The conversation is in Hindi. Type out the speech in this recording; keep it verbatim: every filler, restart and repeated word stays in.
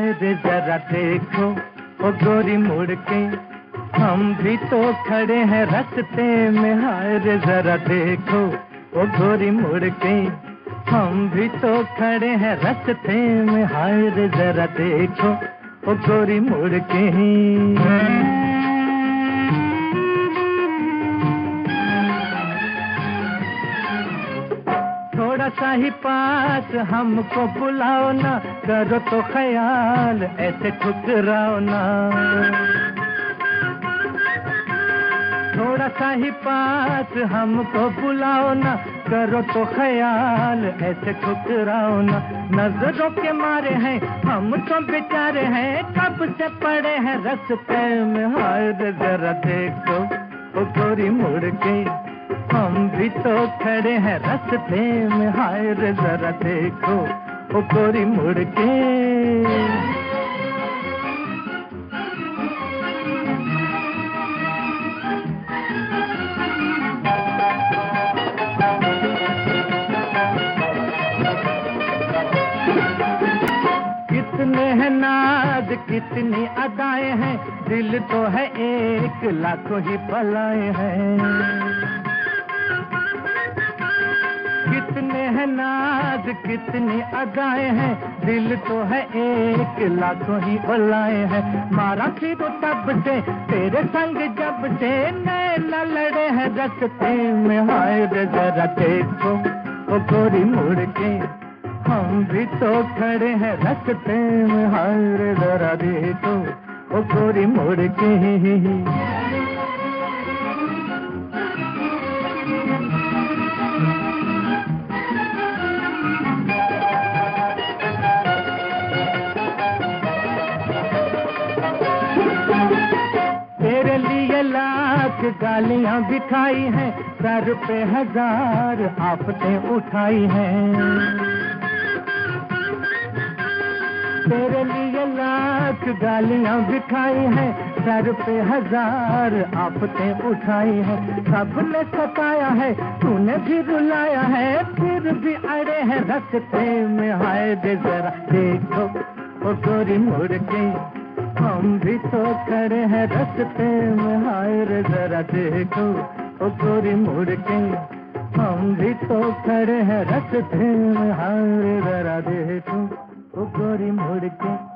हाय रे जरा देखो ओ गोरी मुड़ के, हम भी तो खड़े हैं रास्ते में। हाय रे जरा देखो ओ गोरी मुड़ के, हम भी तो खड़े हैं रास्ते में। हाय रे जरा देखो ओ गोरी मुड़ के। थोड़ा सा ही पास हमको बुलाओ ना, करो तो ख्याल ऐसे ठुकराओ ना। थोड़ा सा ही पास हमको बुलाओ ना, करो तो ख्याल ऐसे ठुकराओ ना। नजरों के मारे हैं हम तो बेचारे हैं, कब से पड़े हैं रास्ते में। हाय रे जरा देखो ओ गोरी मुड़ के, हम भी तो खड़े हैं रास्ते में। हाय रे जरा देखो ओ गोरी मुड़ के। कितने हैं नाज कितनी अदाएं हैं, दिल तो है एक लाखों ही पलाए हैं। कितने हैं नाज कितनी अदाएं हैं, दिल तो है एक लाखों ही पलाए हैं। मारा फिर तब से तेरे संग जब से नैना लड़े हैं रास्ते में। हाय रे जरा देखो ओ गोरी मुड़ के, हम भी तो खड़े हैं रास्ते में। हाय रे जरा देखो ओ गोरी मुड़ के। तेरे लिए लाख गालियां भी खाई हैं, सर पे हजार आफतें उठाई हैं। तेरे लिए लाख गालियां भी खाई हैं, सर पे हजार आफतें उठाई हैं। सबने सताया है तूने भी रुलाया है, फिर भी अड़े हैं रास्ते में। हाय रे जरा देखो ओ गोरी मुड़ के, हम भी तो खड़े हैं रास्ते में। हाय रे जरा देखो ओ गोरी मुड़ के, हम भी तो खड़े हैं रास्ते में। हाय रे जरा देखो ओ गोरी मुड़ के।